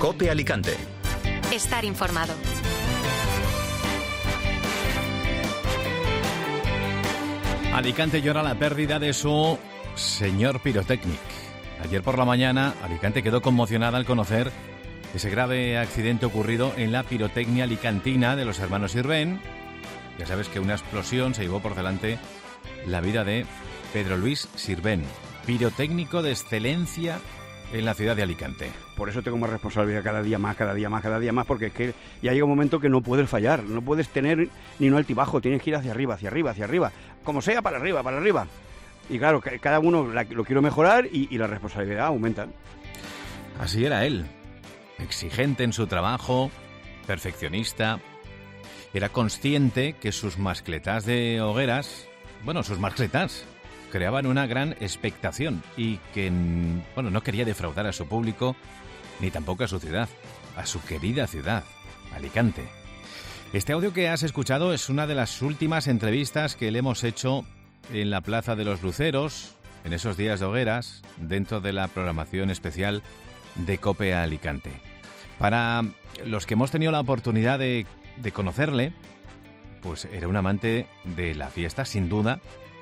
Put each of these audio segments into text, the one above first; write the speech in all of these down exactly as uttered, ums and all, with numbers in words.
COPE Alicante. Estar informado. Alicante llora la pérdida de su señor Pyrotechnic. Ayer por la mañana, Alicante quedó conmocionada al conocer ese grave accidente ocurrido en la pirotecnia alicantina de los hermanos Sirvent. Ya sabes que una explosión se llevó por delante la vida de Pedro Luis Sirvent, pirotécnico de excelencia en la ciudad de Alicante. Por eso tengo más responsabilidad cada día más, cada día más, cada día más, porque es que ya llega un momento que no puedes fallar, no puedes tener ni un altibajo, tienes que ir hacia arriba, hacia arriba, hacia arriba, como sea, para arriba, para arriba. Y claro, cada uno lo quiero mejorar y, y la responsabilidad aumenta. Así era él, exigente en su trabajo, perfeccionista. Era consciente que sus mascletas de hogueras, bueno, sus mascletas, creaban una gran expectación y que, bueno, no quería defraudar a su público ni tampoco a su ciudad, a su querida ciudad, Alicante. Este audio que has escuchado es una de las últimas entrevistas que le hemos hecho en la Plaza de los Luceros, en esos días de hogueras, dentro de la programación especial de COPE Alicante. Para los que hemos tenido la oportunidad de, de conocerle, pues era un amante de la fiesta, sin duda.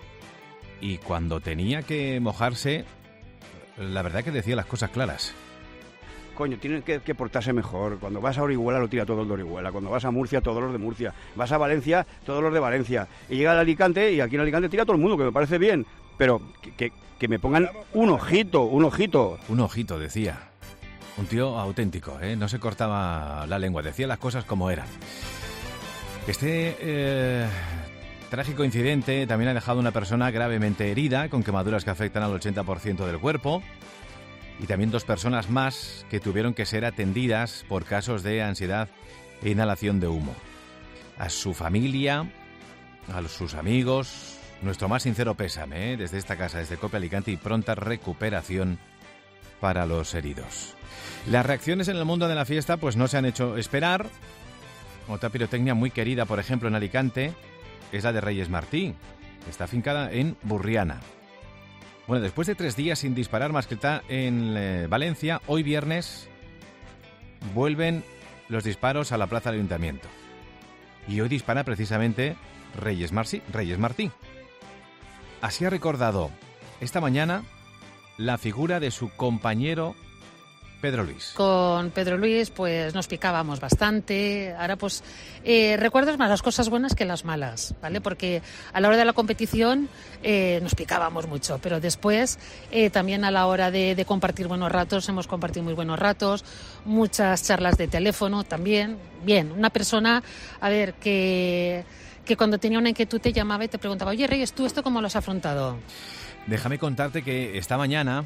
Y cuando tenía que mojarse, la verdad que decía las cosas claras. Coño, tienen que, que portarse mejor. Cuando vas a Orihuela lo tira todo el de Orihuela. Cuando vas a Murcia, todos los de Murcia. Vas a Valencia, todos los de Valencia. Y llega al Alicante y aquí en Alicante tira todo el mundo, que me parece bien. Pero que, que, que me pongan un ojito, un ojito. Un ojito, decía. Un tío auténtico, ¿eh? No se cortaba la lengua, decía las cosas como eran. Este... Eh... trágico incidente también ha dejado una persona gravemente herida, con quemaduras que afectan al ochenta por ciento del cuerpo, y también dos personas más que tuvieron que ser atendidas por casos de ansiedad e inhalación de humo. A su familia, a sus amigos, nuestro más sincero pésame, ¿eh? Desde esta casa, desde COPE Alicante, y pronta recuperación para los heridos. Las reacciones en el mundo de la fiesta pues no se han hecho esperar. Otra pirotecnia muy querida, por ejemplo, en Alicante, es la de Reyes Martí, que está afincada en Burriana. Bueno, después de tres días sin disparar mascleta en eh, Valencia, hoy viernes vuelven los disparos a la plaza del Ayuntamiento. Y hoy dispara precisamente Reyes Martí, Reyes Martí. Así ha recordado esta mañana la figura de su compañero Pedro Luis. Con Pedro Luis pues nos picábamos bastante. Ahora pues eh, recuerdas más las cosas buenas que las malas, ¿vale? Porque a la hora de la competición eh, nos picábamos mucho, pero después eh, también a la hora de, de compartir buenos ratos, hemos compartido muy buenos ratos, muchas charlas de teléfono también. Bien, una persona, a ver, que, que cuando tenía una inquietud te llamaba y te preguntaba, oye Reyes, ¿tú esto cómo lo has afrontado? Déjame contarte que esta mañana,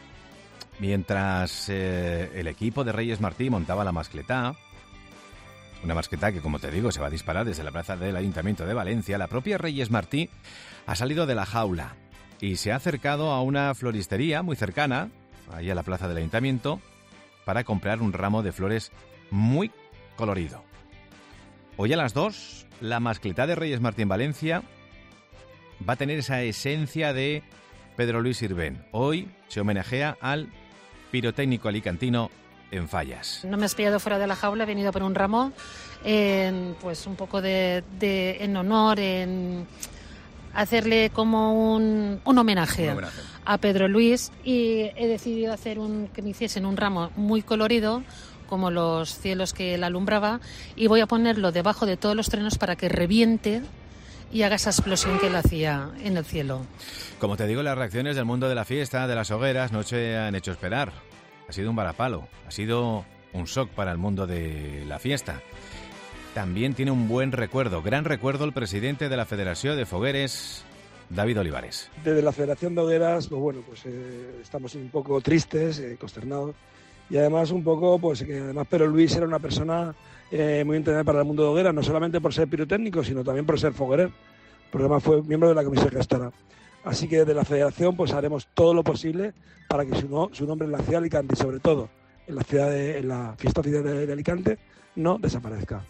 mientras eh, el equipo de Reyes Martí montaba la mascletá, una mascletá que, como te digo, se va a disparar desde la plaza del Ayuntamiento de Valencia, la propia Reyes Martí ha salido de la jaula y se ha acercado a una floristería muy cercana, ahí a la plaza del Ayuntamiento, para comprar un ramo de flores muy colorido. Hoy a las dos, la mascletá de Reyes Martí en Valencia va a tener esa esencia de Pedro Luis Sirvent. Hoy se homenajea al pirotécnico alicantino en Fallas. No me has pillado fuera de la jaula, he venido por un ramo, en, pues un poco de, de en honor, en hacerle como un, un, homenaje un homenaje a Pedro Luis, y he decidido hacer un que me hiciesen un ramo muy colorido, como los cielos que él alumbraba, y voy a ponerlo debajo de todos los trenos para que reviente y haga esa explosión que él hacía en el cielo. Como te digo, las reacciones del mundo de la fiesta, de las hogueras, no se han hecho esperar. Ha sido un varapalo, ha sido un shock para el mundo de la fiesta. También tiene un buen recuerdo, gran recuerdo, el presidente de la Federación de Fogueres, David Olivares. Desde la Federación de Hogueras, pues bueno, pues eh, estamos un poco tristes, eh, consternados, y además un poco, pues que además Pedro Luis era una persona eh, muy entendida para el mundo de hogueras, no solamente por ser pirotécnico, sino también por ser foguerer, porque además fue miembro de la comisión gestora. Así que desde la Federación pues haremos todo lo posible para que su, no, su nombre en la ciudad de Alicante y sobre todo en la ciudad de, en la fiesta oficial de, de Alicante no desaparezca.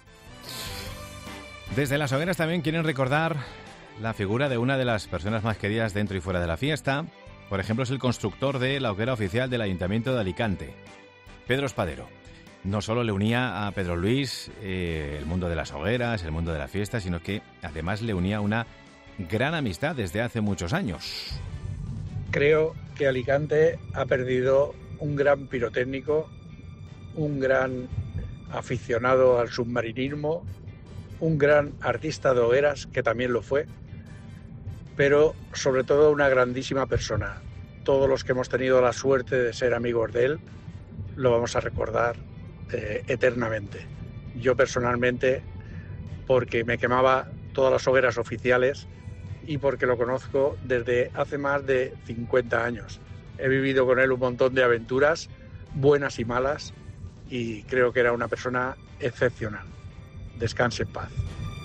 Desde las hogueras también quieren recordar la figura de una de las personas más queridas dentro y fuera de la fiesta. Por ejemplo, es el constructor de la hoguera oficial del Ayuntamiento de Alicante, Pedro Espadero. no solo le unía a Pedro Luis eh, el mundo de las hogueras, el mundo de la fiesta, sino que además le unía una gran amistad desde hace muchos años. Creo que Alicante ha perdido un gran pirotécnico, un gran aficionado al submarinismo, un gran artista de hogueras, que también lo fue, pero sobre todo una grandísima persona. Todos los que hemos tenido la suerte de ser amigos de él, lo vamos a recordar eh, eternamente. Yo personalmente, porque me quemaba todas las hogueras oficiales y porque lo conozco desde hace más de cincuenta años. He vivido con él un montón de aventuras, buenas y malas, y creo que era una persona excepcional. Descanse en paz.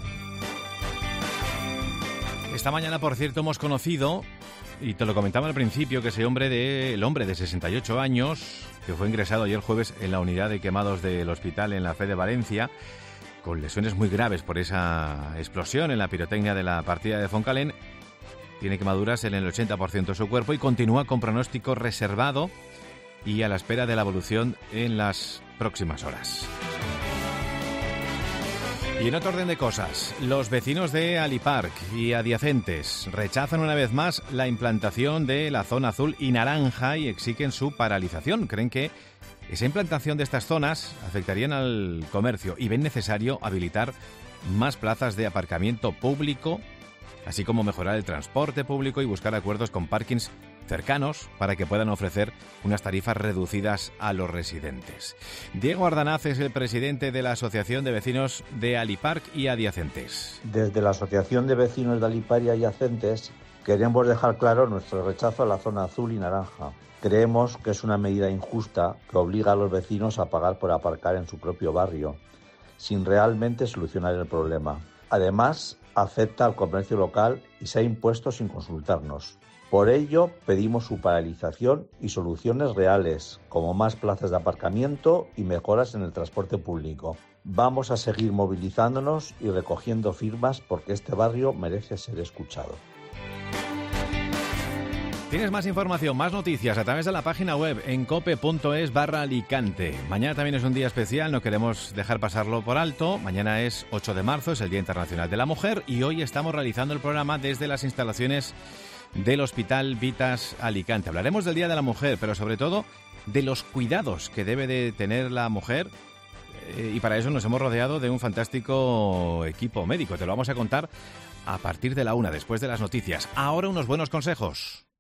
Esta mañana, por cierto, hemos conocido, y te lo comentaba al principio, que ese hombre de, el hombre de sesenta y ocho años, que fue ingresado ayer jueves en la unidad de quemados del hospital en la Fe de Valencia, con lesiones muy graves por esa explosión en la pirotecnia de la partida de Foncalén, tiene quemaduras en el ochenta por ciento de su cuerpo y continúa con pronóstico reservado y a la espera de la evolución en las próximas horas. Y en otro orden de cosas, los vecinos de Alipark y adyacentes rechazan una vez más la implantación de la zona azul y naranja y exigen su paralización. Creen que esa implantación de estas zonas afectarían al comercio y ven necesario habilitar más plazas de aparcamiento público, así como mejorar el transporte público y buscar acuerdos con parkings cercanos para que puedan ofrecer unas tarifas reducidas a los residentes. Diego Ardanaz es el presidente de la Asociación de Vecinos de Alipark y adyacentes. Desde la Asociación de Vecinos de Alipark y adyacentes queremos dejar claro nuestro rechazo a la zona azul y naranja. Creemos que es una medida injusta que obliga a los vecinos a pagar por aparcar en su propio barrio, sin realmente solucionar el problema. Además, afecta al comercio local y se ha impuesto sin consultarnos. Por ello, pedimos su paralización y soluciones reales, como más plazas de aparcamiento y mejoras en el transporte público. Vamos a seguir movilizándonos y recogiendo firmas porque este barrio merece ser escuchado. Tienes más información, más noticias a través de la página web en cope punto es barra Alicante. Mañana también es un día especial, no queremos dejar pasarlo por alto. Mañana es ocho de marzo, es el Día Internacional de la Mujer y hoy estamos realizando el programa desde las instalaciones del Hospital Vitas Alicante. Hablaremos del Día de la Mujer, pero sobre todo de los cuidados que debe de tener la mujer eh, y para eso nos hemos rodeado de un fantástico equipo médico. Te lo vamos a contar a partir de la una, después de las noticias. Ahora unos buenos consejos.